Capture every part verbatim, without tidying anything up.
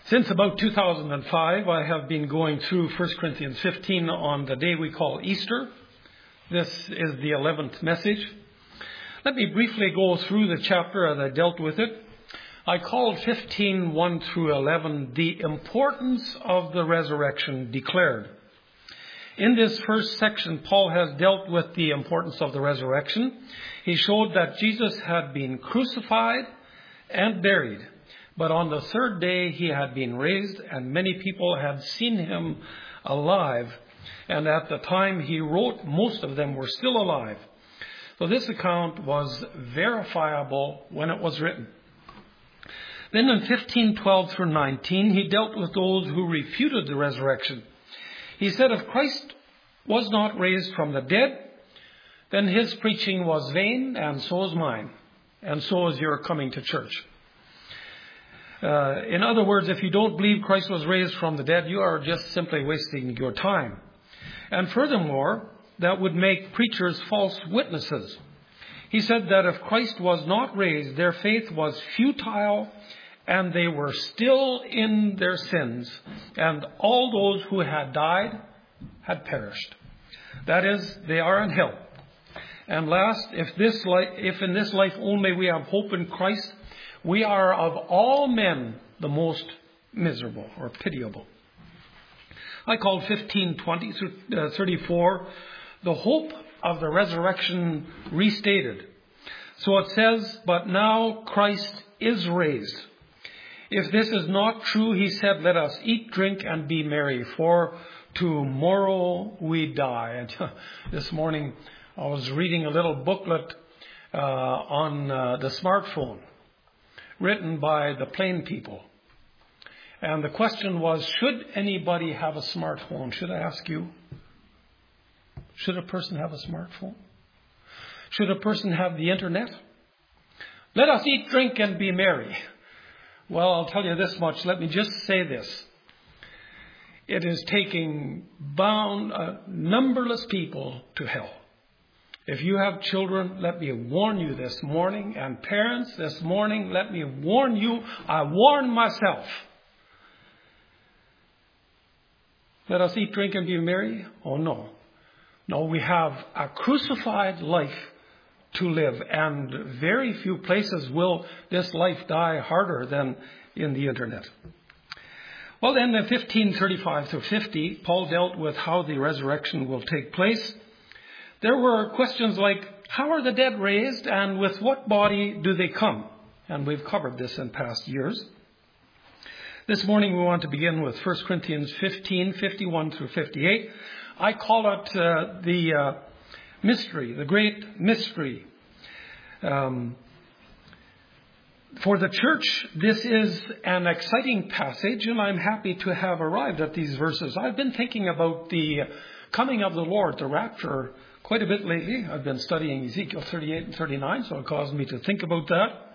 Since about two thousand five, I have been going through First Corinthians fifteen on the day we call Easter. This is the eleventh message. Let me briefly go through the chapter as I dealt with it. I called fifteen, one through eleven, the importance of the resurrection declared. In this first section, Paul has dealt with the importance of the resurrection. He showed that Jesus had been crucified and buried. But on the third day, he had been raised, and many people had seen him alive. And at the time he wrote, most of them were still alive. So this account was verifiable when it was written. Then in fifteen, twelve through nineteen, he dealt with those who refuted the resurrection. He said, if Christ was not raised from the dead, then his preaching was vain, and so is mine, and so is your coming to church. Uh, in other words, if you don't believe Christ was raised from the dead, you are just simply wasting your time. And furthermore, that would make preachers false witnesses. He said that if Christ was not raised, their faith was futile and they were still in their sins, and all those who had died had perished. That is, they are in hell. And last, if this life, if in this life only we have hope in Christ, we are of all men the most miserable or pitiable. I called fifteen, twenty through thirty-four the hope of the resurrection restated. So it says, but now Christ is raised. If this is not true, he said, let us eat, drink, and be merry, for tomorrow we die. And this morning I was reading a little booklet uh, on uh, the smartphone, written by the plain people. And the question was, should anybody have a smartphone? Should I ask you? Should a person have a smartphone? Should a person have the internet? Let us eat, drink, and be merry. Well, I'll tell you this much. Let me just say this. It is taking bound, uh, numberless people to hell. If you have children, let me warn you this morning. And parents, this morning, let me warn you. I warn myself. Let us eat, drink, and be merry? Oh, no. No, we have a crucified life to live. And very few places will this life die harder than in the internet. Well, then in fifteen thirty-five through fifty, Paul dealt with how the resurrection will take place. There were questions like, how are the dead raised and with what body do they come? And we've covered this in past years. This morning we want to begin with First Corinthians fifteen, fifty-one through fifty-eight. I call it uh, the uh, mystery, the great mystery. Um, for the church, this is an exciting passage, and I'm happy to have arrived at these verses. I've been thinking about the coming of the Lord, the rapture, quite a bit lately. I've been studying Ezekiel thirty-eight and thirty-nine, so it caused me to think about that.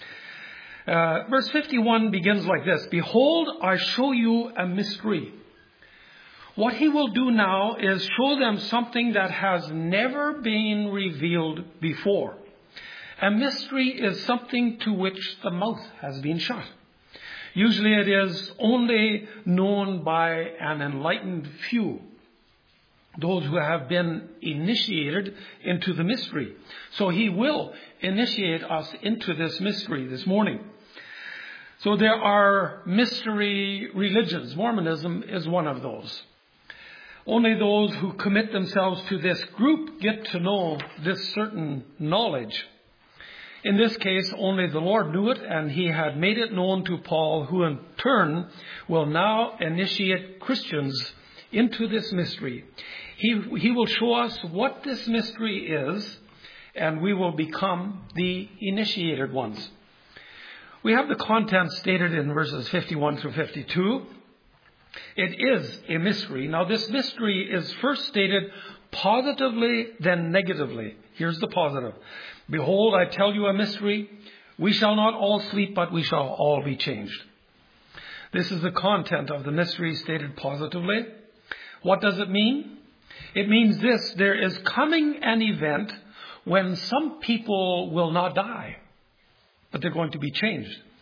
Uh, verse fifty-one begins like this. Behold, I show you a mystery. What he will do now is show them something that has never been revealed before. A mystery is something to which the mouth has been shut. Usually it is only known by an enlightened few, those who have been initiated into the mystery. So he will initiate us into this mystery this morning. So there are mystery religions. Mormonism is one of those. Only those who commit themselves to this group get to know this certain knowledge. In this case, only the Lord knew it, and he had made it known to Paul, who in turn will now initiate Christians into this mystery. He, he will show us what this mystery is, and we will become the initiated ones. We have the content stated in verses fifty-one through fifty-two. It is a mystery. Now, this mystery is first stated positively, then negatively. Here's the positive. Behold, I tell you a mystery. We shall not all sleep, but we shall all be changed. This is the content of the mystery stated positively. What does it mean? It means this. There is coming an event when some people will not die, but they're going to be changed.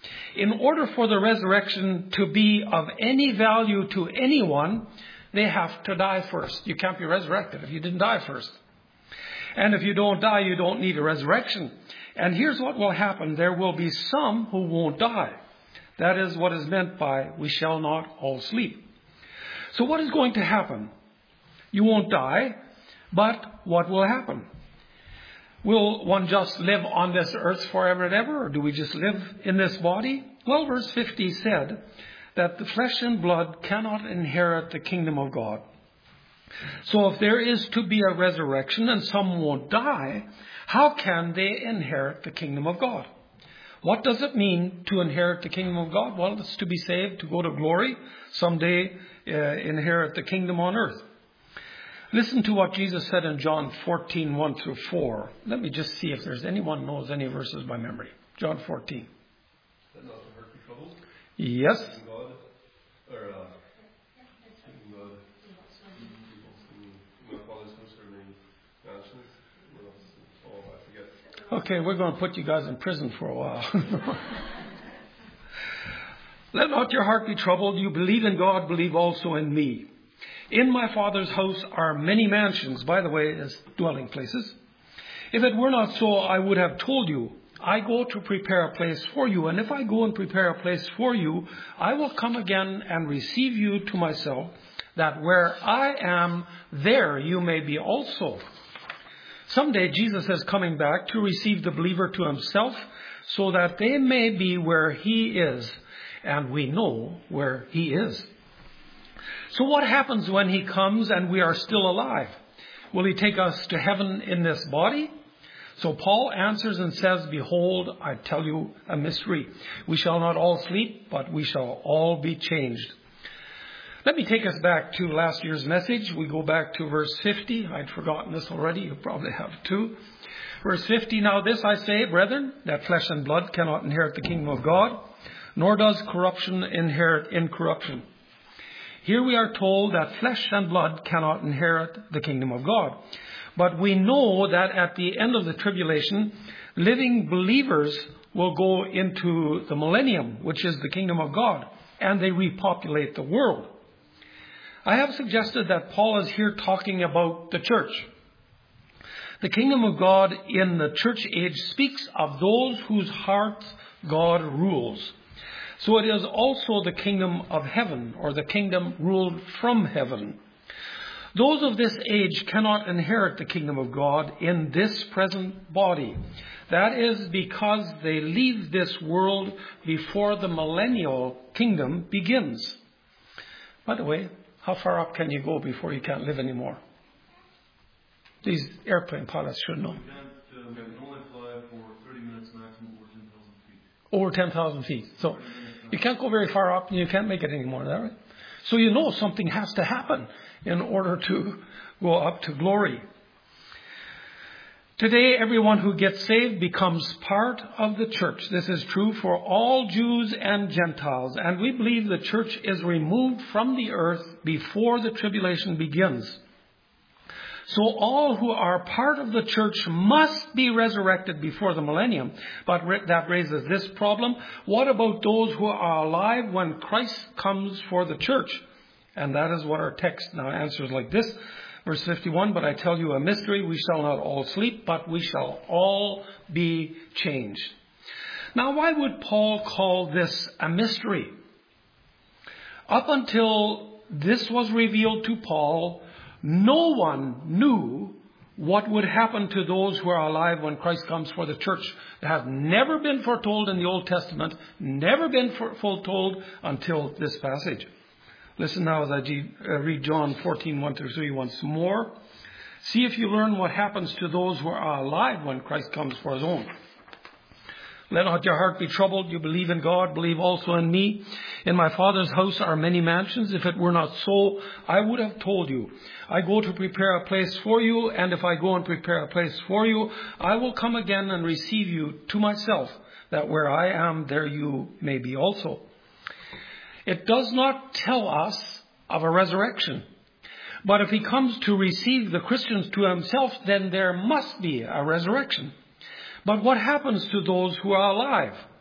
In order for the resurrection to be of any value to anyone, they have to die first. You can't be resurrected if you didn't die first. And if you don't die, you don't need a resurrection. And here's what will happen. There will be some who won't die. That is what is meant by we shall not all sleep. So what is going to happen? You won't die, but what will happen? Will one just live on this earth forever and ever, or do we just live in this body? Well, verse fifty said that the flesh and blood cannot inherit the kingdom of God. So if there is to be a resurrection and some won't die, how can they inherit the kingdom of God? What does it mean to inherit the kingdom of God? Well, it's to be saved, to go to glory, someday uh, inherit the kingdom on earth. Listen to what Jesus said in John fourteen, one through four. Let me just see if there's anyone who knows any verses by memory. John fourteen. That not the heart be troubled? Yes. God, or, uh, God, my Father's house are many mansions. Oh, I forget. Okay, we're going to put you guys in prison for a while. Let not your heart be troubled. You believe in God, believe also in me. In my Father's house are many mansions, by the way, as dwelling places. If it were not so, I would have told you, I go to prepare a place for you. And if I go and prepare a place for you, I will come again and receive you to myself, that where I am, there you may be also. Someday Jesus is coming back to receive the believer to himself, so that they may be where he is, and we know where he is. So what happens when he comes and we are still alive? Will he take us to heaven in this body? So Paul answers and says, behold, I tell you a mystery. We shall not all sleep, but we shall all be changed. Let me take us back to last year's message. We go back to verse fifty. I'd forgotten this already. You probably have too. Verse fifty, now this I say, brethren, that flesh and blood cannot inherit the kingdom of God, nor does corruption inherit incorruption. Here we are told that flesh and blood cannot inherit the kingdom of God. But we know that at the end of the tribulation, living believers will go into the millennium, which is the kingdom of God, and they repopulate the world. I have suggested that Paul is here talking about the church. The kingdom of God in the church age speaks of those whose hearts God rules. So it is also the kingdom of heaven, or the kingdom ruled from heaven. Those of this age cannot inherit the kingdom of God in this present body. That is because they leave this world before the millennial kingdom begins. By the way, how far up can you go before you can't live anymore? These airplane pilots should know. You can only fly for thirty minutes maximum over ten thousand feet. Over ten thousand feet. So you can't go very far up and you can't make it anymore. Is that right? So you know something has to happen in order to go up to glory. Today, everyone who gets saved becomes part of the church. This is true for all Jews and Gentiles. And we believe the church is removed from the earth before the tribulation begins. So all who are part of the church must be resurrected before the millennium. But that raises this problem. What about those who are alive when Christ comes for the church? And that is what our text now answers like this. Verse fifty-one, but I tell you a mystery, we shall not all sleep, but we shall all be changed. Now, why would Paul call this a mystery? Up until this was revealed to Paul, no one knew what would happen to those who are alive when Christ comes for the church. It has never been foretold in the Old Testament, never been foretold until this passage. Listen now as I read John fourteen, one through three once more. See if you learn what happens to those who are alive when Christ comes for his own. Let not your heart be troubled. You believe in God, believe also in me. In my Father's house are many mansions. If it were not so, I would have told you. I go to prepare a place for you, and if I go and prepare a place for you, I will come again and receive you to myself, that where I am, there you may be also. It does not tell us of a resurrection. But if he comes to receive the Christians to himself, then there must be a resurrection. But what happens to those who are alive?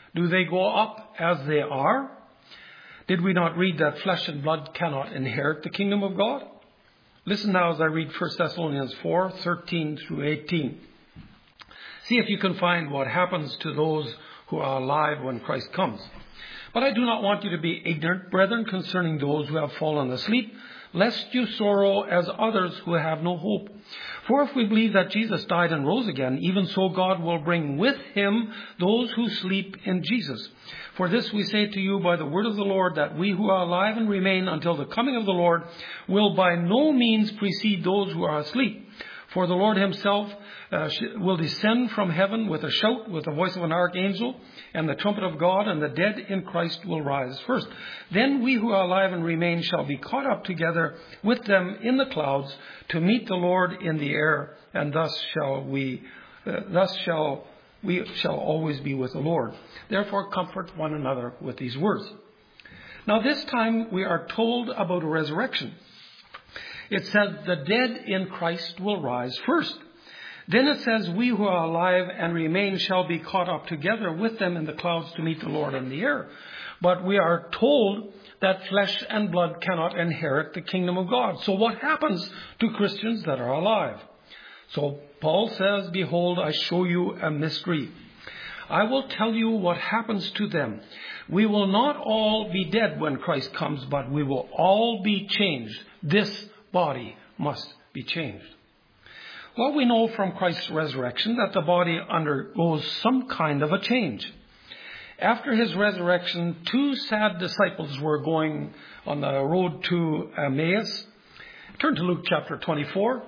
Do they go up as they are? Did we not read that flesh and blood cannot inherit the kingdom of God? Listen now as I read First Thessalonians four, thirteen through eighteen. See if you can find what happens to those who are alive when Christ comes. But I do not want you to be ignorant, brethren, concerning those who have fallen asleep, lest you sorrow as others who have no hope. For if we believe that Jesus died and rose again, even so God will bring with him those who sleep in Jesus. For this we say to you by the word of the Lord, that we who are alive and remain until the coming of the Lord will by no means precede those who are asleep. For the Lord himself uh, will descend from heaven with a shout, with the voice of an archangel, and the trumpet of God, and the dead in Christ will rise first. Then we who are alive and remain shall be caught up together with them in the clouds to meet the Lord in the air, and thus shall we, uh, thus shall we shall always be with the Lord. Therefore comfort one another with these words. Now this time we are told about a resurrection. It says the dead in Christ will rise first. Then it says we who are alive and remain shall be caught up together with them in the clouds to meet the Lord in the air. But we are told that flesh and blood cannot inherit the kingdom of God. So what happens to Christians that are alive? So Paul says, behold, I show you a mystery. I will tell you what happens to them. We will not all be dead when Christ comes, but we will all be changed. This body must be changed. Well, we know from Christ's resurrection that the body undergoes some kind of a change. After his resurrection, two sad disciples were going on the road to Emmaus. Turn to Luke chapter twenty-four.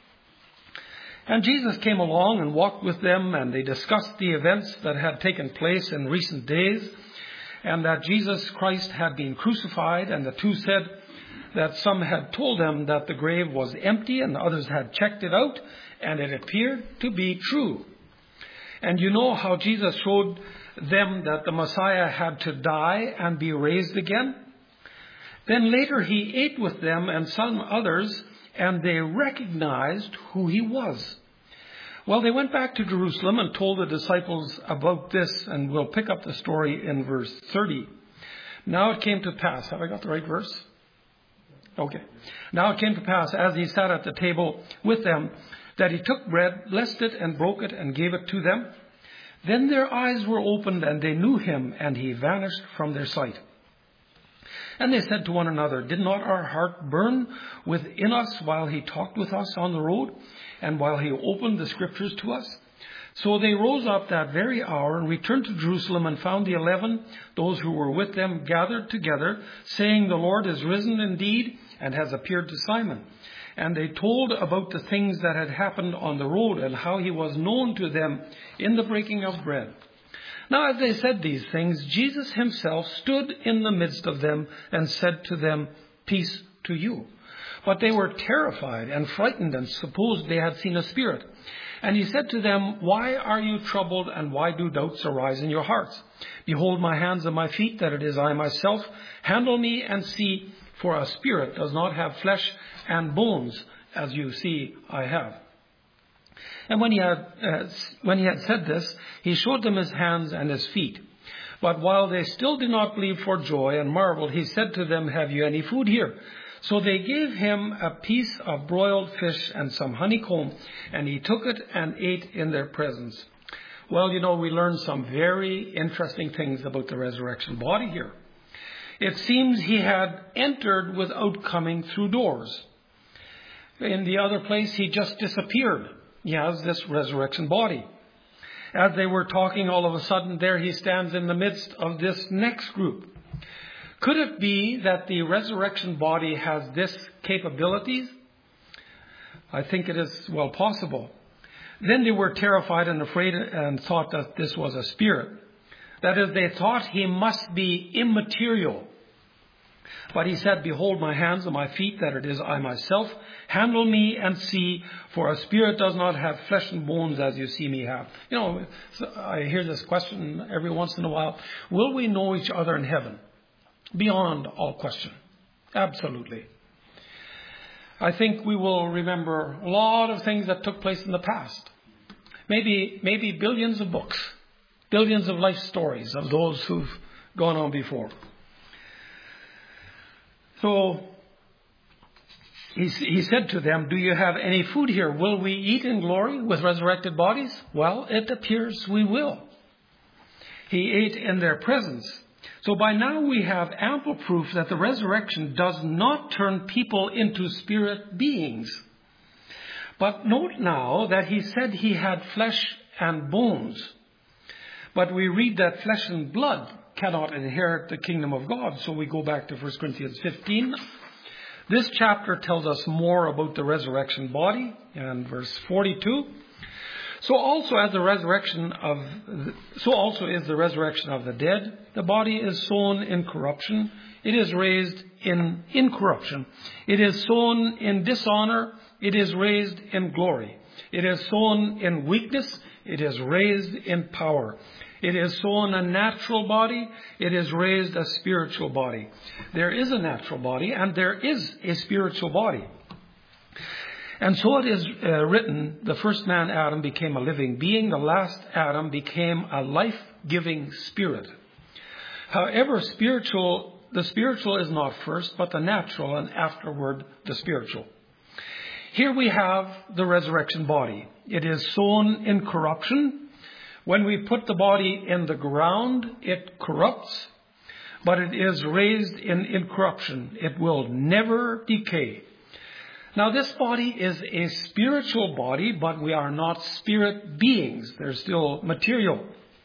And Jesus came along and walked with them, and they discussed the events that had taken place in recent days, and that Jesus Christ had been crucified. And the two said that some had told them that the grave was empty, and others had checked it out, and it appeared to be true. And you know how Jesus showed them that the Messiah had to die and be raised again? Then later he ate with them and some others, and they recognized who he was. Well, they went back to Jerusalem and told the disciples about this, and we'll pick up the story in verse thirty. Now it came to pass. Have I got the right verse? Okay. Now it came to pass, as he sat at the table with them, that he took bread, blessed it, and broke it, and gave it to them. Then their eyes were opened, and they knew him, and he vanished from their sight. And they said to one another, did not our heart burn within us while he talked with us on the road, and while he opened the scriptures to us? So they rose up that very hour and returned to Jerusalem, and found the eleven, those who were with them, gathered together, saying, the Lord is risen indeed, and has appeared to Simon. And they told about the things that had happened on the road, and how he was known to them in the breaking of bread. Now as they said these things, Jesus himself stood in the midst of them and said to them, peace to you. But they were terrified and frightened, and supposed they had seen a spirit. And he said to them, why are you troubled, and why do doubts arise in your hearts? Behold my hands and my feet, that it is I myself. Handle me and see, for a spirit does not have flesh and bones, as you see I have. And when he had uh, when he had said this, he showed them his hands and his feet. But while they still did not believe for joy and marveled, he said to them, have you any food here? So they gave him a piece of broiled fish and some honeycomb, and he took it and ate in their presence. Well, you know, we learned some very interesting things about the resurrection body here. It seems he had entered without coming through doors. In the other place, he just disappeared. He has this resurrection body. As they were talking, all of a sudden, there he stands in the midst of this next group. Could it be that the resurrection body has this capabilities? I think it is well possible. Then they were terrified and afraid, and thought that this was a spirit. That is, they thought he must be immaterial. But he said, behold my hands and my feet, that it is I myself. Handle me and see, for a spirit does not have flesh and bones as you see me have. You know, I hear this question every once in a while. Will we know each other in heaven? Beyond all question. Absolutely. I think we will remember a lot of things that took place in the past. Maybe, maybe billions of books. Billions of life stories of those who've gone on before. So he, he said to them, do you have any food here? Will we eat in glory with resurrected bodies? Well, it appears we will. He ate in their presence. So by now we have ample proof that the resurrection does not turn people into spirit beings. But note now that he said he had flesh and bones. But we read that flesh and blood cannot inherit the kingdom of God. So we go back to First Corinthians fifteen. This chapter tells us more about the resurrection body, and verse forty-two. So also as the resurrection of, so also is the resurrection of the dead. The body is sown in corruption. It is raised in incorruption. It is sown in dishonor. It is raised in glory. It is sown in weakness. It is raised in power. It is sown a natural body. It is raised a spiritual body. There is a natural body and there is a spiritual body. And so it is uh, written, the first man, Adam, became a living being. The last Adam became a life-giving spirit. However, spiritual, the spiritual is not first, but the natural, and afterward the spiritual. Here we have the resurrection body. It is sown in corruption. When we put the body in the ground, it corrupts, but it is raised in incorruption. It will never decay. Now, this body is a spiritual body, but we are not spirit beings. They're still material.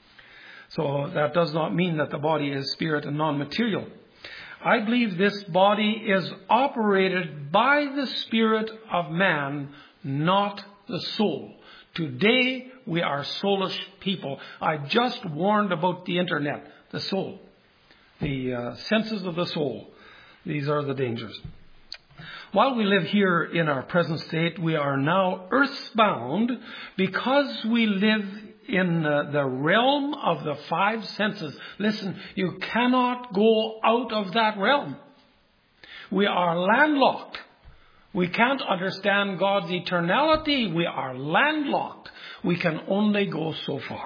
So that does not mean that the body is spirit and non-material. I believe this body is operated by the spirit of man, not the soul. Today, we are soulish people. I just warned about the internet, the soul, the uh, senses of the soul. These are the dangers. While we live here in our present state, we are now earthbound because we live in uh, the realm of the five senses. Listen, you cannot go out of that realm. We are landlocked. We can't understand God's eternality. We are landlocked. We can only go so far.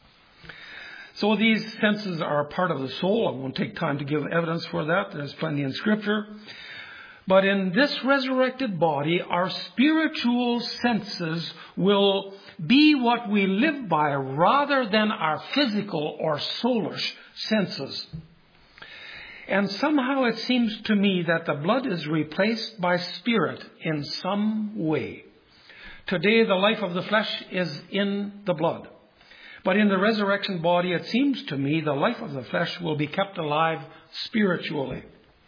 So these senses are part of the soul. I won't take time to give evidence for that. There's plenty in Scripture. But in this resurrected body, our spiritual senses will be what we live by rather than our physical or soulish senses. And somehow it seems to me that the blood is replaced by spirit in some way. Today, the life of the flesh is in the blood. But in the resurrection body, it seems to me the life of the flesh will be kept alive spiritually.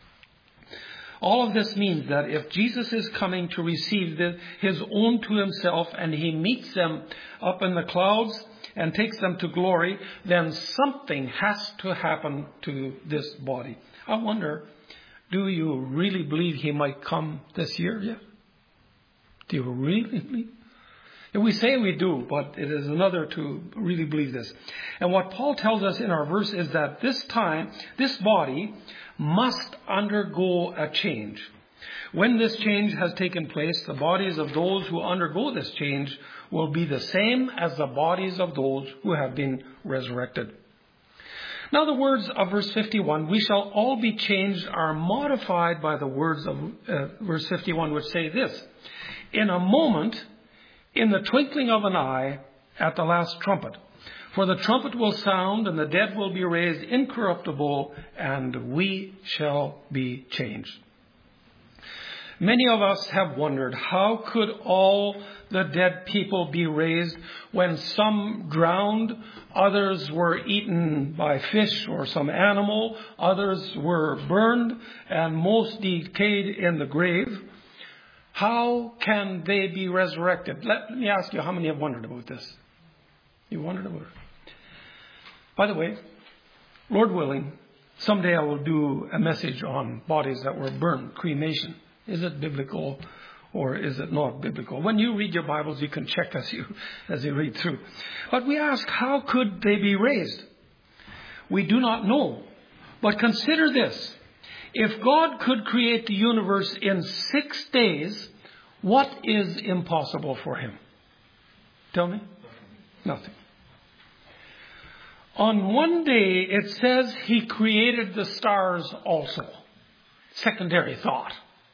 All of this means that if Jesus is coming to receive the, his own to himself and he meets them up in the clouds and takes them to glory, then something has to happen to this body. I wonder, do you really believe he might come this year yet? Do you really believe? And we say we do, but it is another to really believe this. And what Paul tells us in our verse is that this time, this body must undergo a change. When this change has taken place, the bodies of those who undergo this change will be the same as the bodies of those who have been resurrected. Now the words of verse fifty-one, we shall all be changed, are modified by the words of uh, verse fifty-one, which say this: in a moment, in the twinkling of an eye, at the last trumpet. For the trumpet will sound, and the dead will be raised incorruptible, and we shall be changed. Many of us have wondered, how could all the dead people be raised when some drowned, others were eaten by fish or some animal, others were burned, and most decayed in the grave? How can they be resurrected? Let me ask you, how many have wondered about this? You wondered about it? By the way, Lord willing, someday I will do a message on bodies that were burned, cremation. Is it biblical or is it not biblical? When you read your Bibles, you can check as you, as you read through. But we ask, how could they be raised? We do not know. But consider this. If God could create the universe in six days, what is impossible for him? Tell me? Nothing. On one day, it says he created the stars also. Secondary thought.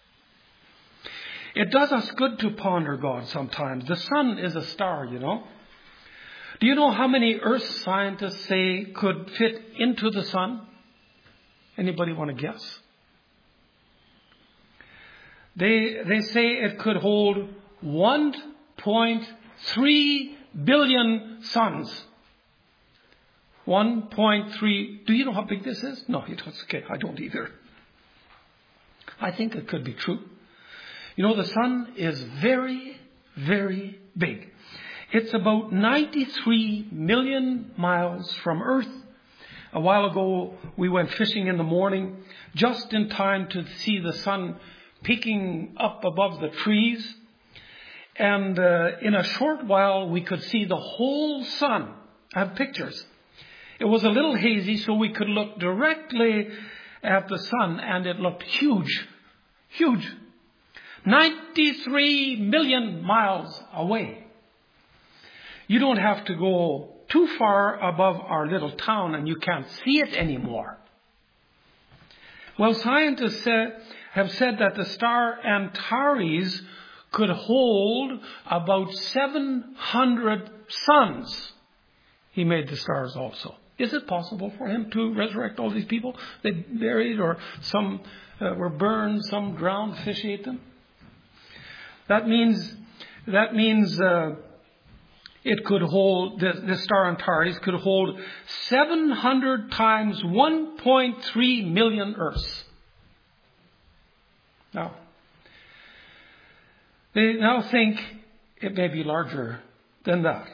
It does us good to ponder God sometimes. The sun is a star, you know. Do you know how many earth scientists say could fit into the sun? Anybody want to guess? They, they say it could hold one point three billion suns. one point three. Do you know how big this is? No, you don't. Okay, I don't either. I think it could be true. You know, the sun is very, very big. It's about ninety-three million miles from Earth. A while ago, we went fishing in the morning, just in time to see the sun peeking up above the trees. And uh, in a short while, we could see the whole sun. I have pictures. It was a little hazy, so we could look directly at the sun, and it looked huge. Huge. ninety-three million miles away. You don't have to go too far above our little town and you can't see it anymore. Well, scientists say, have said that the star Antares could hold about seven hundred suns. He made the stars also. Is it possible for him to resurrect all these people? They buried, or some uh, were burned, some drowned, fish ate them. That means, that means uh, it could hold, the, the star Antares could hold seven hundred times one point three million Earths. Now, they now think it may be larger than that.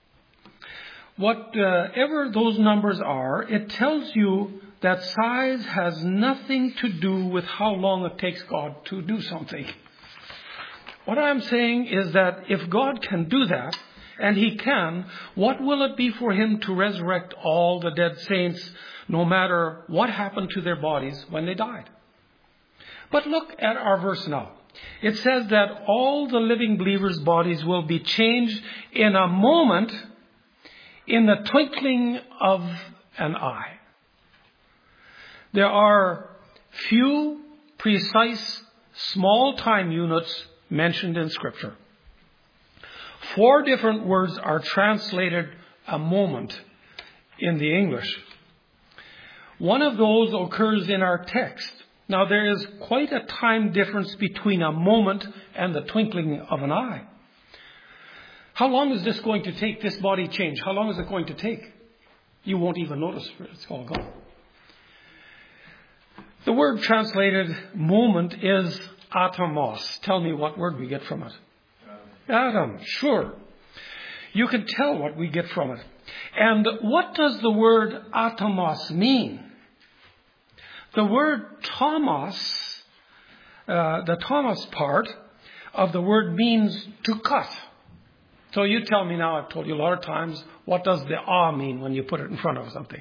Whatever those numbers are, it tells you that size has nothing to do with how long it takes God to do something. What I'm saying is that if God can do that, and He can, what will it be for Him to resurrect all the dead saints, no matter what happened to their bodies when they died? But look at our verse now. It says that all the living believers' bodies will be changed in a moment, in the twinkling of an eye. There are few precise small time units mentioned in Scripture. Four different words are translated a moment in the English. One of those occurs in our text. Now, there is quite a time difference between a moment and the twinkling of an eye. How long is this going to take, this body change? How long is it going to take? You won't even notice it's all gone. The word translated moment is atomos. Tell me what word we get from it. Atom, sure. You can tell what we get from it. And what does the word atomos mean? The word tomos, uh, the tomos part of the word means to cut. So you tell me now, I've told you a lot of times, what does the ah mean when you put it in front of something?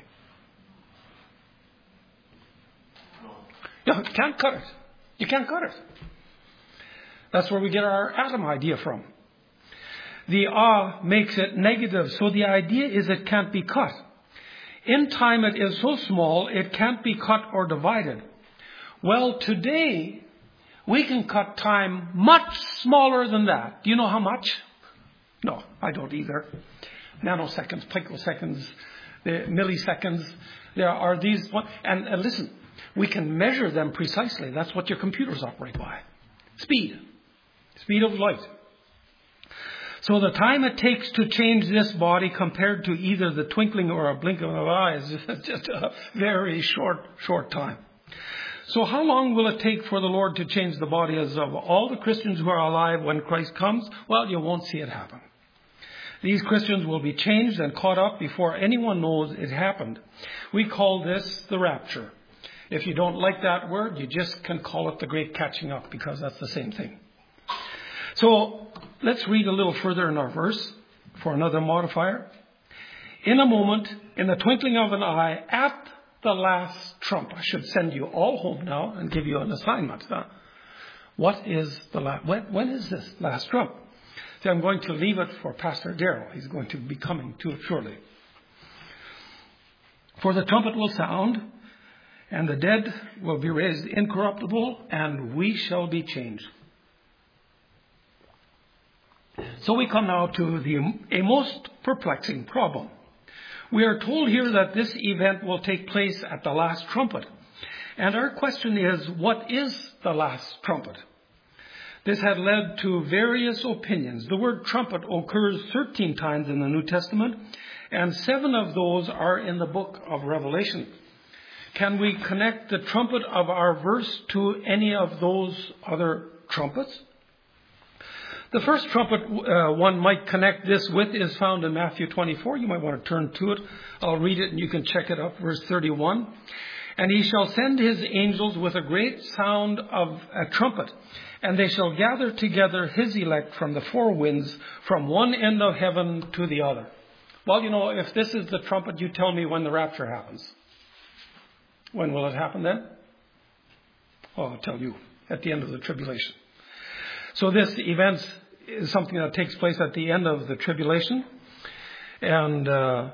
No, you can't cut it. You can't cut it. That's where we get our atom idea from. The ah makes it negative, so the idea is it can't be cut. In time it is so small, it can't be cut or divided. Well, today, we can cut time much smaller than that. Do you know how much? No, I don't either. Nanoseconds, picoseconds, the milliseconds. There are these, and, and listen, we can measure them precisely. That's what your computers operate by. Speed. Speed of light. So the time it takes to change this body compared to either the twinkling or a blink of an eye is just a very short, short time. So how long will it take for the Lord to change the bodies of all the Christians who are alive when Christ comes? Well, you won't see it happen. These Christians will be changed and caught up before anyone knows it happened. We call this the rapture. If you don't like that word, you just can call it the great catching up, because that's the same thing. So let's read a little further in our verse for another modifier. In a moment, in the twinkling of an eye, at the last trump. I should send you all home now and give you an assignment. Huh? What is the last? When, when is this last trump? See, I'm going to leave it for Pastor Darrell. He's going to be coming to it shortly. For the trumpet will sound, and the dead will be raised incorruptible, and we shall be changed. So we come now to the, a most perplexing problem. We are told here that this event will take place at the last trumpet. And our question is, what is the last trumpet? This had led to various opinions. The word trumpet occurs thirteen times in the New Testament, and seven of those are in the book of Revelation. Can we connect the trumpet of our verse to any of those other trumpets? The first trumpet uh, one might connect this with is found in Matthew twenty-four. You might want to turn to it. I'll read it and you can check it up. Verse thirty-one. And he shall send his angels with a great sound of a trumpet, and they shall gather together his elect from the four winds, from one end of heaven to the other. Well, you know, if this is the trumpet, you tell me when the rapture happens. When will it happen then? Oh, I'll tell you, at the end of the tribulation. So this event is something that takes place at the end of the tribulation. And uh,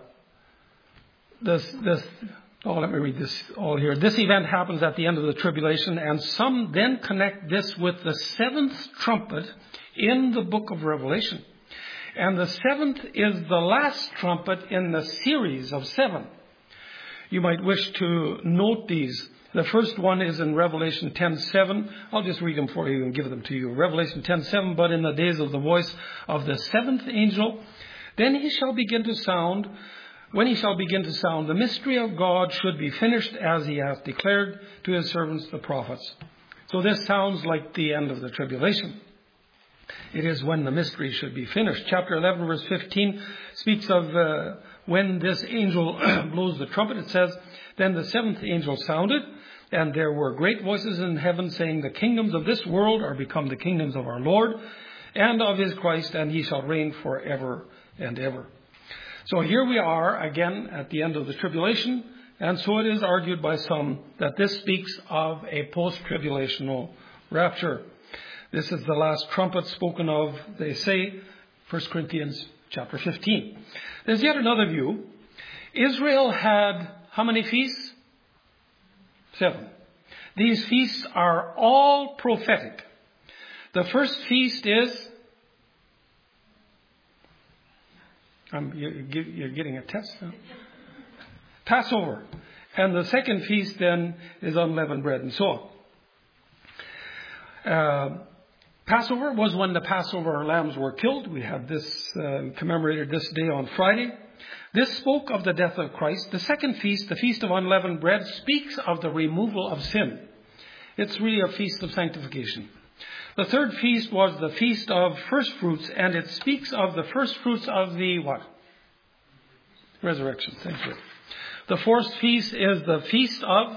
this, this, oh, let me read this all here. This event happens at the end of the tribulation, and some then connect this with the seventh trumpet in the book of Revelation. And the seventh is the last trumpet in the series of seven. You might wish to note these. The first one is in Revelation ten seven. I'll just read them for you and give them to you. Revelation ten seven, but in the days of the voice of the seventh angel, then he shall begin to sound. When he shall begin to sound, the mystery of God should be finished as he hath declared to his servants the prophets. So this sounds like the end of the tribulation. It is when the mystery should be finished. Chapter eleven, verse fifteen speaks of uh, when this angel blows the trumpet. It says, then the seventh angel sounded, and there were great voices in heaven saying, the kingdoms of this world are become the kingdoms of our Lord and of his Christ, and he shall reign forever and ever. So here we are again at the end of the tribulation, and so it is argued by some that this speaks of a post-tribulational rapture. This is the last trumpet spoken of, they say, First Corinthians chapter fifteen. There's yet another view. Israel had how many feasts? Seven. These feasts are all prophetic. The first feast is, um, you're, you're getting a test now? Passover. And the second feast then is unleavened bread and so on. Uh, Passover was when the Passover lambs were killed. We had this uh, commemorated this day on Friday. This spoke of the death of Christ. The second feast, the Feast of Unleavened Bread, speaks of the removal of sin. It's really a feast of sanctification. The third feast was the Feast of First Fruits, and it speaks of the first fruits of the what? Resurrection. Thank you. The fourth feast is the Feast of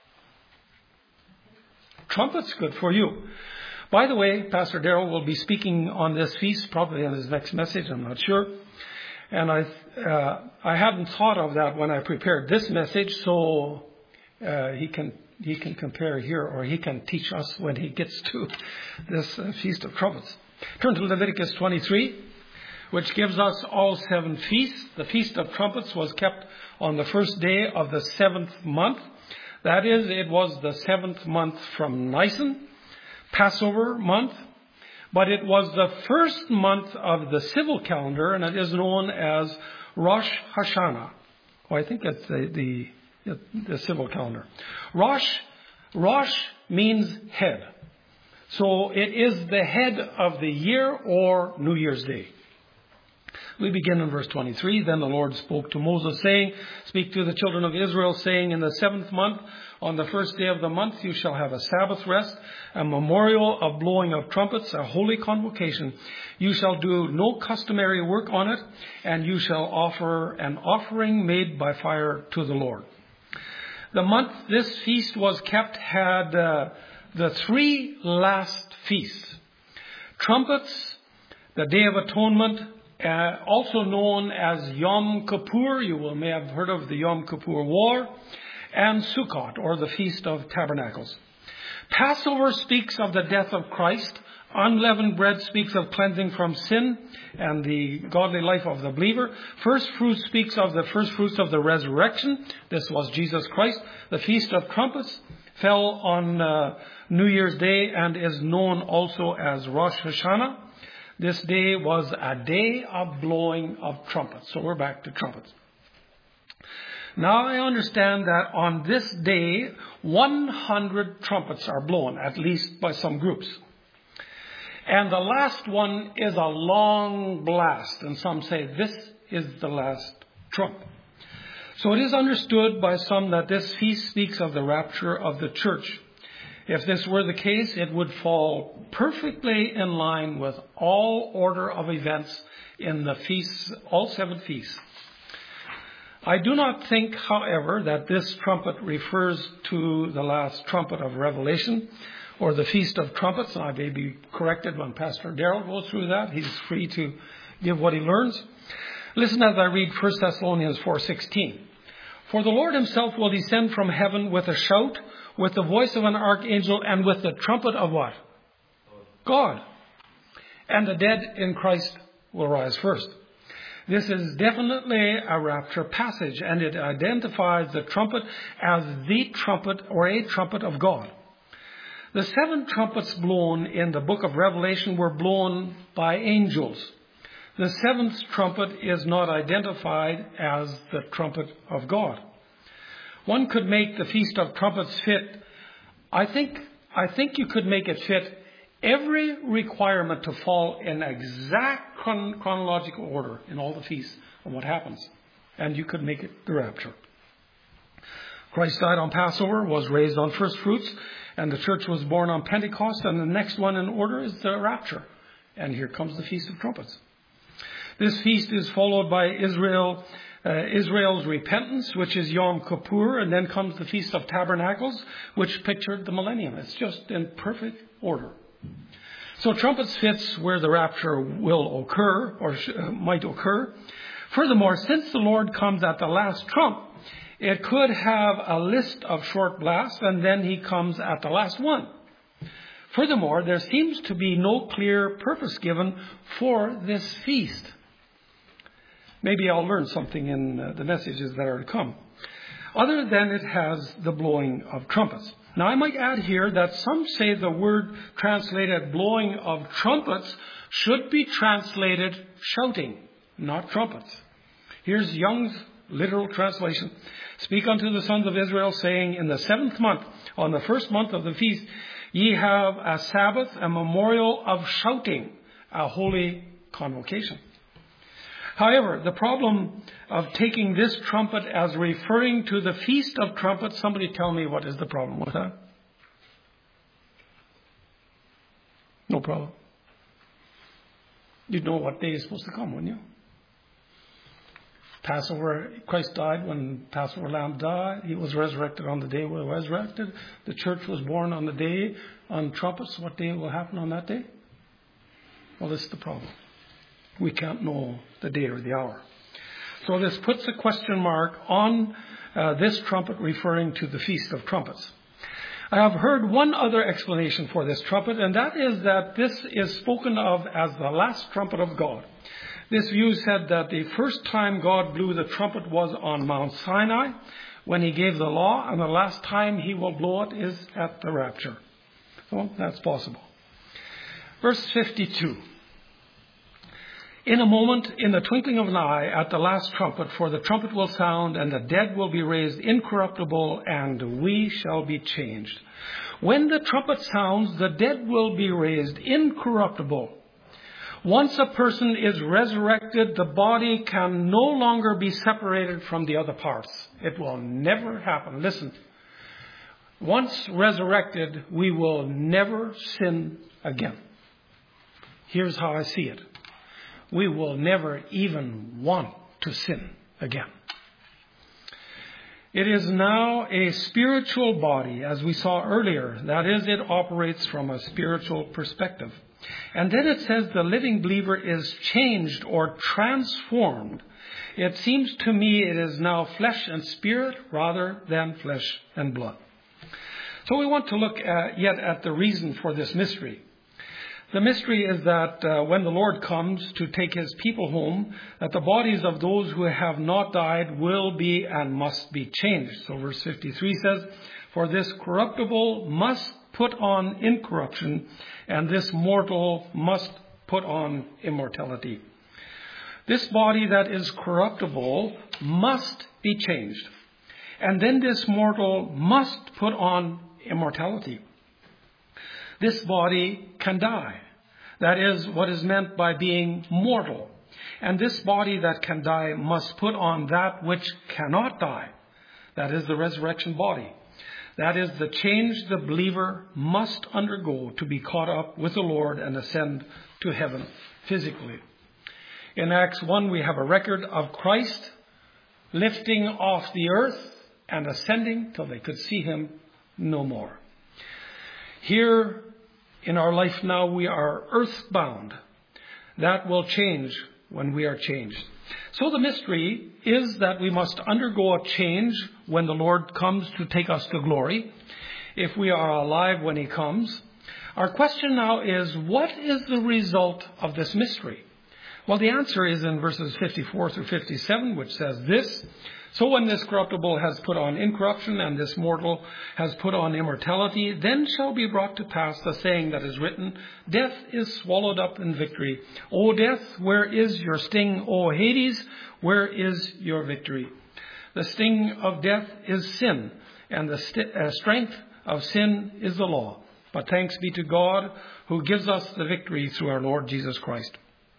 Trumpets. Good for you. By the way, Pastor Darrell will be speaking on this feast, probably in his next message, I'm not sure. And I uh, I hadn't thought of that when I prepared this message, so uh, he can he can compare here, or he can teach us when he gets to this uh, Feast of Trumpets. Turn to Leviticus twenty-three, which gives us all seven feasts. The Feast of Trumpets was kept on the first day of the seventh month. That is, it was the seventh month from Nisan, Passover month. But it was the first month of the civil calendar, and it is known as Rosh Hashanah. Well, I think that's the, the, the civil calendar. Rosh, Rosh means head. So it is the head of the year, or New Year's Day. We begin in verse twenty-three. Then the Lord spoke to Moses, saying, speak to the children of Israel, saying, in the seventh month, on the first day of the month, you shall have a Sabbath rest, a memorial of blowing of trumpets, a holy convocation. You shall do no customary work on it, and you shall offer an offering made by fire to the Lord. The month this feast was kept had uh, the three last feasts. Trumpets, the Day of Atonement, uh, also known as Yom Kippur. You will may have heard of the Yom Kippur War. And Sukkot, or the Feast of Tabernacles. Passover speaks of the death of Christ. Unleavened bread speaks of cleansing from sin and the godly life of the believer. First fruits speaks of the first fruits of the resurrection. This was Jesus Christ. The Feast of Trumpets fell on uh, New Year's Day and is known also as Rosh Hashanah. This day was a day of blowing of trumpets. So we're back to trumpets. Now I understand that on this day, one hundred trumpets are blown, at least by some groups. And the last one is a long blast. And some say this is the last trump. So it is understood by some that this feast speaks of the rapture of the church. If this were the case, it would fall perfectly in line with all order of events in the feasts, all seven feasts. I do not think, however, that this trumpet refers to the last trumpet of Revelation or the Feast of Trumpets. I may be corrected when Pastor Darrell goes through that. He's free to give what he learns. Listen as I read First Thessalonians four sixteen. For the Lord himself will descend from heaven with a shout, with the voice of an archangel, and with the trumpet of what? God. And the dead in Christ will rise first. This is definitely a rapture passage, and it identifies the trumpet as the trumpet or a trumpet of God. The seven trumpets blown in the book of Revelation were blown by angels. The seventh trumpet is not identified as the trumpet of God. One could make the Feast of Trumpets fit. I think, I think you could make it fit every requirement to fall in exact chron- chronological order in all the feasts and what happens. And you could make it the rapture. Christ died on Passover, was raised on first fruits, and the church was born on Pentecost, and the next one in order is the rapture. And here comes the Feast of Trumpets. This feast is followed by Israel, uh, Israel's repentance, which is Yom Kippur, and then comes the Feast of Tabernacles, which pictured the millennium. It's just in perfect order. So trumpets fits where the rapture will occur or sh- uh, might occur. Furthermore, since the Lord comes at the last trump, it could have a list of short blasts and then he comes at the last one. Furthermore, there seems to be no clear purpose given for this feast. Maybe I'll learn something in uh, the messages that are to come. Other than it has the blowing of trumpets. Now, I might add here that some say the word translated blowing of trumpets should be translated shouting, not trumpets. Here's Young's literal translation. Speak unto the sons of Israel, saying, in the seventh month, on the first month of the feast, ye have a Sabbath, a memorial of shouting, a holy convocation. However, the problem of taking this trumpet as referring to the Feast of Trumpets, somebody tell me what is the problem with that? No problem. You'd know what day is supposed to come, wouldn't you? Passover, Christ died when Passover lamb died. He was resurrected on the day we were resurrected. The church was born on the day on trumpets. What day will happen on that day? Well, this is the problem. We can't know the day or the hour. So this puts a question mark on uh, this trumpet referring to the Feast of Trumpets. I have heard one other explanation for this trumpet, and that is that this is spoken of as the last trumpet of God. This view said that the first time God blew the trumpet was on Mount Sinai when he gave the law, and the last time he will blow it is at the rapture. Well, that's possible. Verse fifty-two. In a moment, in the twinkling of an eye, at the last trumpet, for the trumpet will sound, and the dead will be raised incorruptible, and we shall be changed. When the trumpet sounds, the dead will be raised incorruptible. Once a person is resurrected, the body can no longer be separated from the other parts. It will never happen. Listen, once resurrected, we will never sin again. Here's how I see it. We will never even want to sin again. It is now a spiritual body, as we saw earlier. That is, it operates from a spiritual perspective. And then it says the living believer is changed or transformed. It seems to me it is now flesh and spirit rather than flesh and blood. So we want to look at, yet at the reason for this mystery. The mystery is that uh, when the Lord comes to take his people home, that the bodies of those who have not died will be and must be changed. So verse fifty-three says, "For this corruptible must put on incorruption, and this mortal must put on immortality." This body that is corruptible must be changed. And then this mortal must put on immortality. This body can die. That is what is meant by being mortal. And this body that can die must put on that which cannot die. That is the resurrection body. That is the change the believer must undergo to be caught up with the Lord and ascend to heaven physically. In Acts one, we have a record of Christ lifting off the earth and ascending till they could see him no more. Here in our life now, we are earthbound. That will change when we are changed. So the mystery is that we must undergo a change when the Lord comes to take us to glory, if we are alive when he comes. Our question now is, what is the result of this mystery? Well, the answer is in verses fifty-four through fifty-seven, which says this: "So when this corruptible has put on incorruption, and this mortal has put on immortality, then shall be brought to pass the saying that is written, Death is swallowed up in victory. O death, where is your sting? O Hades, where is your victory? The sting of death is sin, and the st- uh, strength of sin is the law. But thanks be to God, who gives us the victory through our Lord Jesus Christ."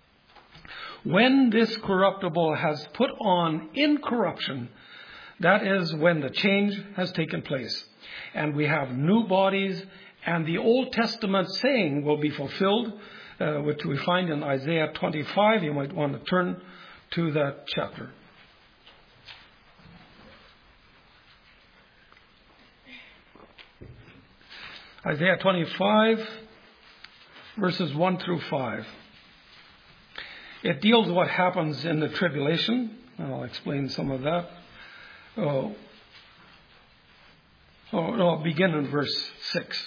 When this corruptible has put on incorruption, that is when the change has taken place, and we have new bodies, and the Old Testament saying will be fulfilled, uh, which we find in Isaiah twenty-five. You might want to turn to that chapter. Isaiah twenty-five, verses one through five. It deals with what happens in the tribulation. I'll explain some of that. Oh, oh no, I'll begin in verse six.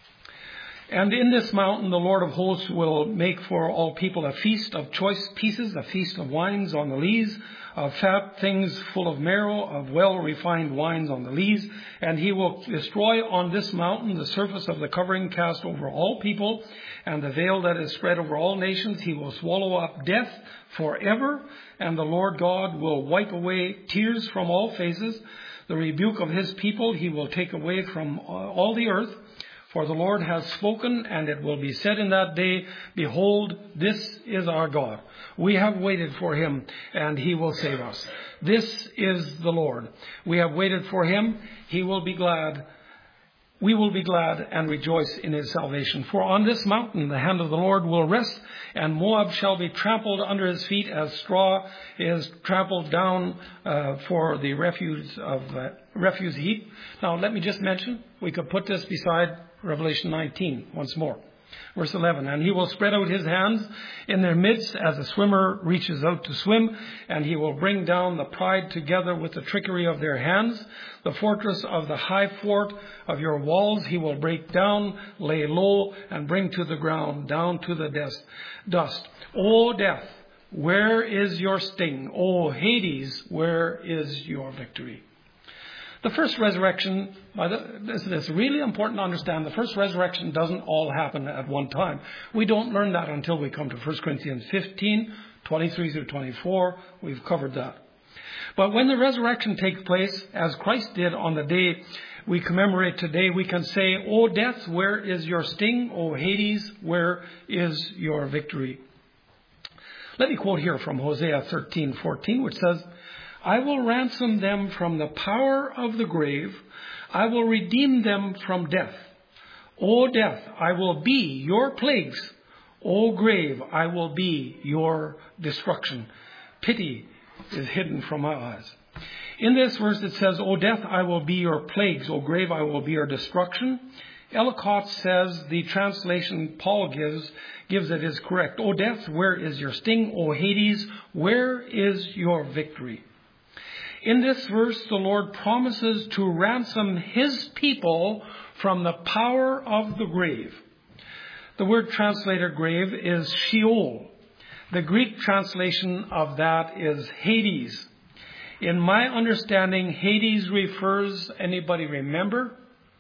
"And in this mountain the Lord of hosts will make for all people a feast of choice pieces, a feast of wines on the lees, of fat things full of marrow, of well-refined wines on the lees. And he will destroy on this mountain the surface of the covering cast over all people, and the veil that is spread over all nations. He will swallow up death forever, and the Lord God will wipe away tears from all faces. The rebuke of his people he will take away from all the earth. For the Lord has spoken, and it will be said in that day, Behold, this is our God. We have waited for him, and he will save us. This is the Lord. We have waited for him. He will be glad. We will be glad and rejoice in his salvation. For on this mountain the hand of the Lord will rest, and Moab shall be trampled under his feet as straw is trampled down uh, for the refuse of uh, refuse heap." Now, let me just mention, we could put this beside Revelation nineteen once more. Verse eleven, "And he will spread out his hands in their midst as a swimmer reaches out to swim, and he will bring down the pride together with the trickery of their hands. The fortress of the high fort of your walls he will break down, lay low, and bring to the ground, down to the dust. O death, where is your sting? O Hades, where is your victory?" The first resurrection, this is really important to understand, the first resurrection doesn't all happen at one time. We don't learn that until we come to First Corinthians fifteen, twenty-three through twenty-four. We've covered that. But when the resurrection takes place, as Christ did on the day we commemorate today, we can say, "O death, where is your sting? O Hades, where is your victory?" Let me quote here from Hosea thirteen fourteen, which says, "I will ransom them from the power of the grave. I will redeem them from death. O death, I will be your plagues. O grave, I will be your destruction. Pity is hidden from my eyes." In this verse it says, "O death, I will be your plagues. O grave, I will be your destruction." Ellicott says the translation Paul gives gives it is correct. "O death, where is your sting? O Hades, where is your victory?" In this verse, the Lord promises to ransom his people from the power of the grave. The word translated grave is Sheol. The Greek translation of that is Hades. In my understanding, Hades refers, anybody remember?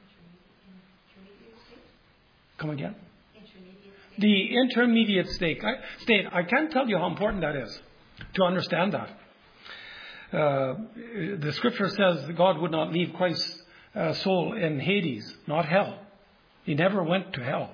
Come again? The intermediate state. I, state. I can't tell you how important that is to understand that. Uh, the scripture says that God would not leave Christ's uh, soul in Hades, not hell. He never went to hell.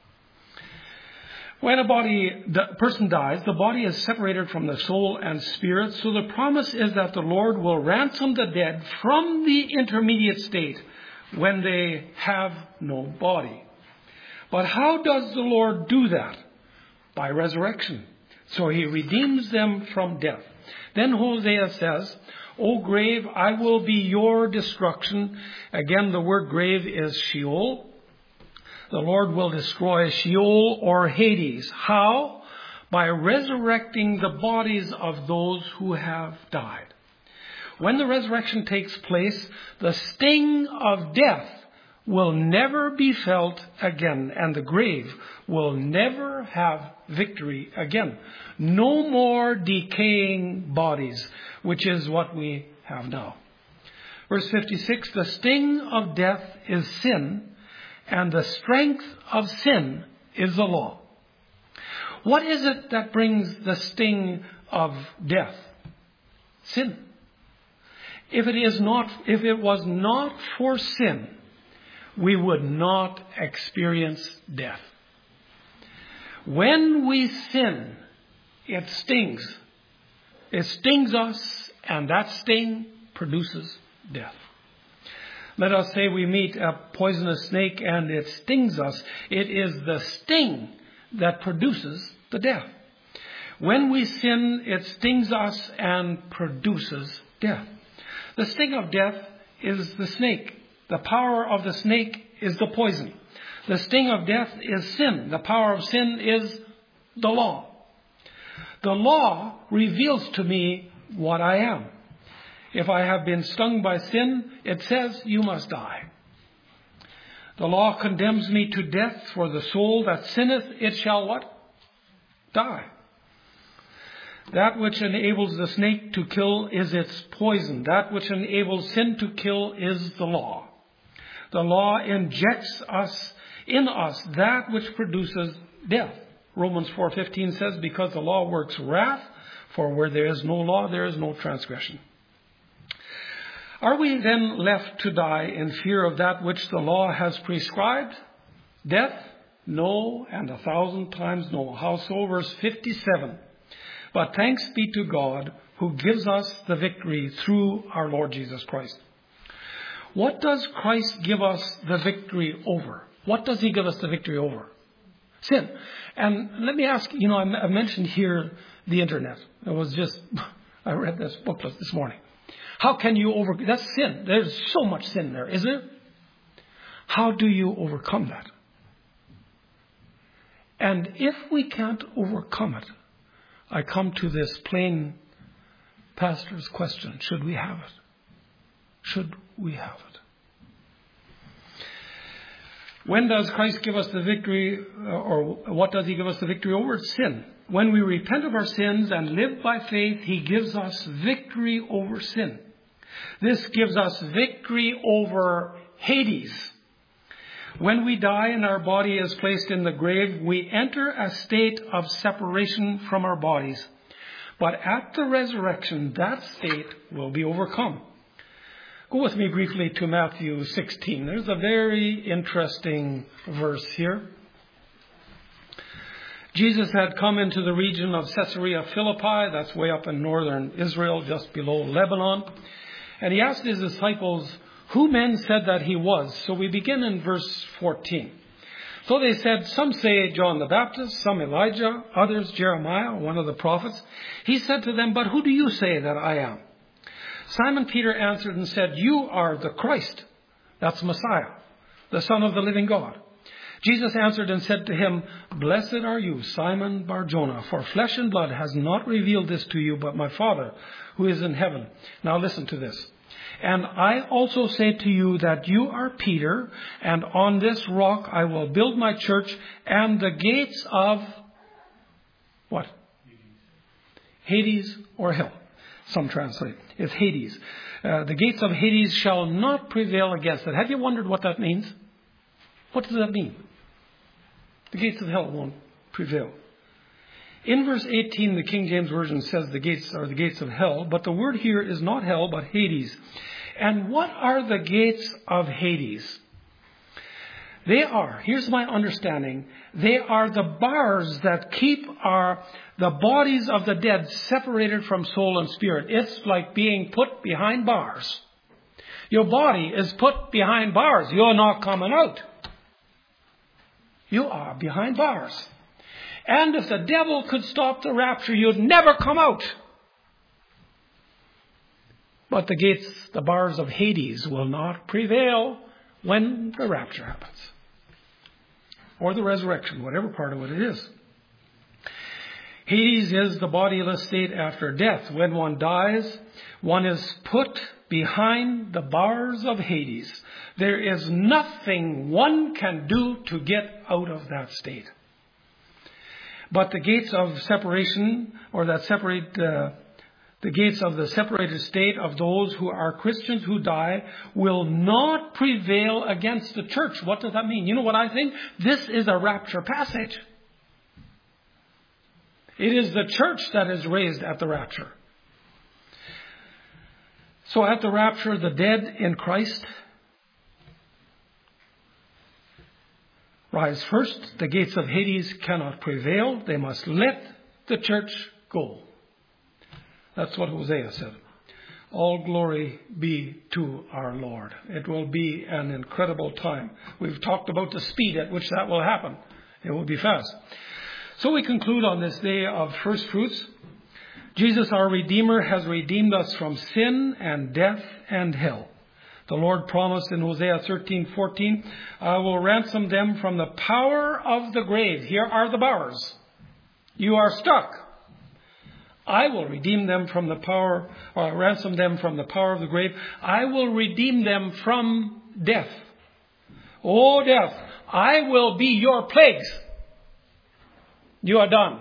When a body, the person dies, the body is separated from the soul and spirit. So the promise is that the Lord will ransom the dead from the intermediate state when they have no body. But how does the Lord do that? By resurrection. So he redeems them from death. Then Hosea says, O grave, I will be your destruction. Again, the word grave is Sheol. The Lord will destroy Sheol or Hades. How? By resurrecting the bodies of those who have died. When the resurrection takes place, the sting of death will never be felt again, and the grave will never have victory again. No more decaying bodies, which is what we have now. Verse fifty-six, the sting of death is sin, and the strength of sin is the law. What is it that brings the sting of death? Sin. If it is not, if it was not for sin, we would not experience death. When we sin, it stings. It stings us, and that sting produces death. Let us say we meet a poisonous snake and it stings us. It is the sting that produces the death. When we sin, it stings us and produces death. The sting of death is the snake. The power of the snake is the poison. The sting of death is sin. The power of sin is the law. The law reveals to me what I am. If I have been stung by sin, it says you must die. The law condemns me to death, for the soul that sinneth, it shall what? Die. That which enables the snake to kill is its poison. That which enables sin to kill is the law. The law injects us in us that which produces death. Romans four fifteen says, because the law works wrath, for where there is no law, there is no transgression. Are we then left to die in fear of that which the law has prescribed? Death? No, and a thousand times no. How so? Verse fifty-seven. But thanks be to God who gives us the victory through our Lord Jesus Christ. What does Christ give us the victory over? What does he give us the victory over? Sin. And let me ask, you know, I mentioned here the internet. It was just, I read this booklet this morning. How can you over, that's sin. There's so much sin there, isn't it? How do you overcome that? And if we can't overcome it, I come to this plain pastor's question. Should we have it? Should we have it? When does Christ give us the victory, or what does he give us the victory over? Sin. When we repent of our sins and live by faith, he gives us victory over sin. This gives us victory over Hades. When we die and our body is placed in the grave, we enter a state of separation from our bodies. But at the resurrection, that state will be overcome. Go with me briefly to Matthew sixteen. There's a very interesting verse here. Jesus had come into the region of Caesarea Philippi. That's way up in northern Israel, just below Lebanon. And he asked his disciples who men said that he was. So we begin in verse fourteen. So they said, some say John the Baptist, some Elijah, others Jeremiah, one of the prophets. He said to them, but who do you say that I am? Simon Peter answered and said, you are the Christ. That's Messiah, the Son of the living God. Jesus answered and said to him, blessed are you, Simon Bar-Jonah, for flesh and blood has not revealed this to you, but my Father who is in heaven. Now listen to this. And I also say to you that you are Peter, and on this rock I will build my church, and the gates of what? Hades, Hades or hell. Some translate. It's Hades. Uh, the gates of Hades shall not prevail against it. Have you wondered what that means? What does that mean? The gates of hell won't prevail. In verse eighteen, the King James Version says the gates are the gates of hell, but the word here is not hell, but Hades. And what are the gates of Hades? They are, here's my understanding, they are the bars that keep our, the bodies of the dead separated from soul and spirit. It's like being put behind bars. Your body is put behind bars. You're not coming out. You are behind bars. And if the devil could stop the rapture, you'd never come out. But the gates, the bars of Hades will not prevail when the rapture happens. Or the resurrection, whatever part of it it is. Hades is the bodiless state after death. When one dies, one is put behind the bars of Hades. There is nothing one can do to get out of that state. But the gates of separation, or that separate, uh, the gates of the separated state of those who are Christians who die, will not prevail against the church. What does that mean? You know what I think? This is a rapture passage. It is the church that is raised at the rapture. So at the rapture, the dead in Christ rise first. The gates of Hades cannot prevail. They must let the church go. That's what Hosea said. All glory be to our Lord. It will be an incredible time. We've talked about the speed at which that will happen. It will be fast. So we conclude on this day of first fruits. Jesus, our Redeemer, has redeemed us from sin and death and hell. The Lord promised in Hosea thirteen fourteen, I will ransom them from the power of the grave. Here are the bars. You are stuck. I will redeem them from the power, or ransom them from the power of the grave. I will redeem them from death. O death, I will be your plagues. You are done.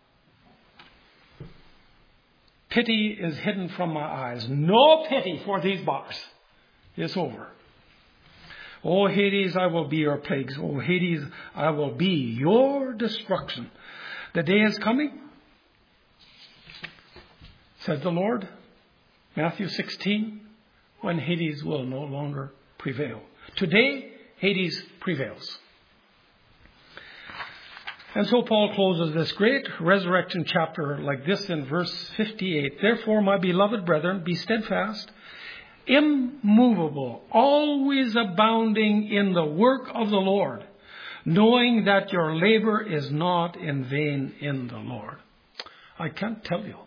Pity is hidden from my eyes. No pity for these bars. It's over. O Hades, I will be your plagues. O Hades, I will be your destruction. The day is coming, said the Lord, Matthew sixteen, when Hades will no longer prevail. Today, Hades prevails. And so Paul closes this great resurrection chapter like this in verse fifty-eight. Therefore, my beloved brethren, be steadfast, immovable, always abounding in the work of the Lord, knowing that your labor is not in vain in the Lord. I can't tell you.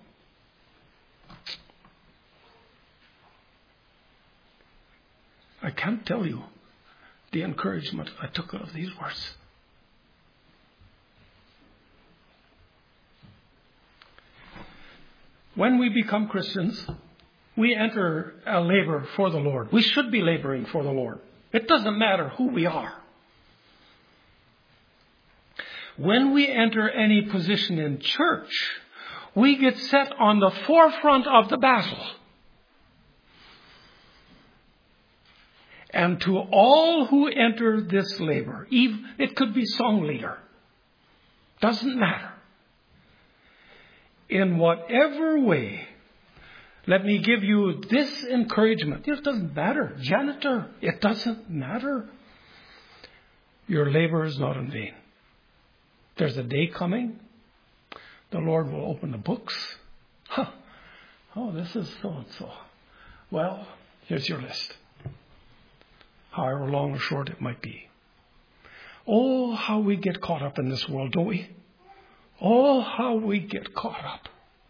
I can't tell you the encouragement I took out of these words. When we become Christians, we enter a labor for the Lord. We should be laboring for the Lord. It doesn't matter who we are. When we enter any position in church, we get set on the forefront of the battle. And to all who enter this labor, even, it could be song leader, doesn't matter. In whatever way, let me give you this encouragement. It doesn't matter. Janitor, it doesn't matter. Your labor is not in vain. There's a day coming. The Lord will open the books. Huh. Oh, this is so-and-so. Well, here's your list. However long or short it might be. Oh, how we get caught up in this world, don't we? Oh, how we get caught up.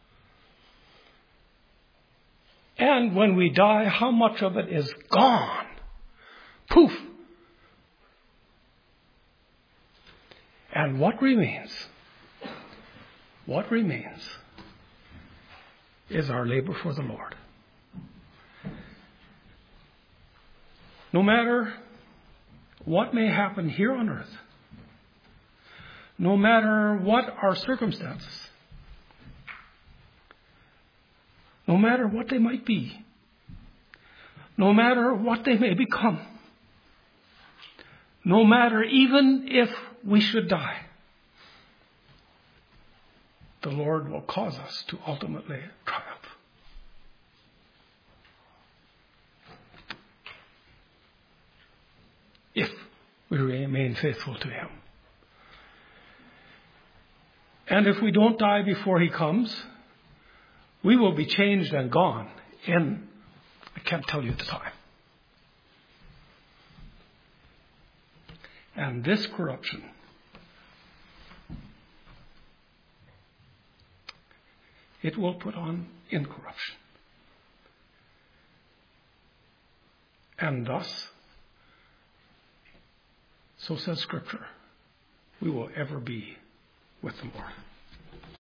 And when we die, how much of it is gone? Poof. And what remains? What remains is our labor for the Lord. No matter what may happen here on earth, no matter what our circumstances, no matter what they might be, no matter what they may become, no matter even if we should die, the Lord will cause us to ultimately triumph. If we remain faithful to Him. And if we don't die before He comes, we will be changed and gone in, I can't tell you the time. And this corruption it will put on incorruption. And thus, so says Scripture, we will ever be with the Lord.